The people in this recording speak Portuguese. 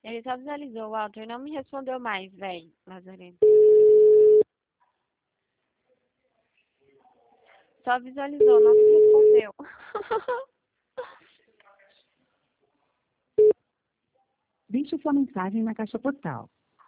Ele só visualizou o Walter, não me respondeu mais, velho, Lazareno. Só visualizou, não me respondeu. Deixe sua mensagem na caixa postal.